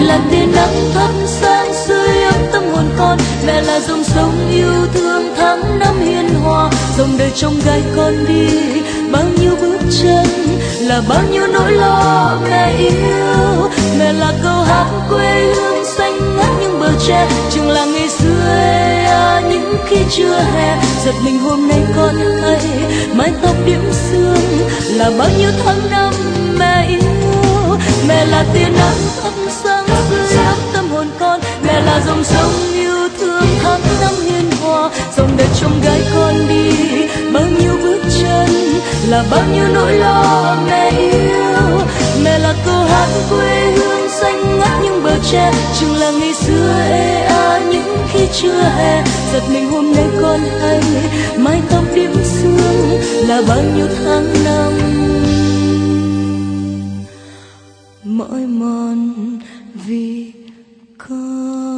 là tia nắng thắp sáng sưởi ấm tâm hồn con. Mẹ là dòng sông yêu thương tháng năm hiền hòa, dòng đời trông gai con đi. Bao nhiêu bước chân là bao nhiêu nỗi lo mẹ yêu. Mẹ là câu hát quê hương xanh ngắt những bờ tre, trường làng ngày xưa những khi chưa hè. Giật mình hôm nay con thấy mái tóc điểm sương là bao nhiêu tháng năm mẹ yêu. Mẹ là tia nắng thắp sáng sưởi ấm tâm hồn con. Mẹ là dòng sông yêu thương tháng năm hiền hòa, dòng đời trông gai con đi. Bao nhiêu bước chân là bao nhiêu nỗi lo mẹ yêu. Mẹ là câu hát quê hương xanh ngắt những bờ tre, trường làng ngày xưa những khi chưa hè. Giật mình hôm nay con thấy mái tóc điểm sương là bao nhiêu tháng năm mỏi mòn vì con.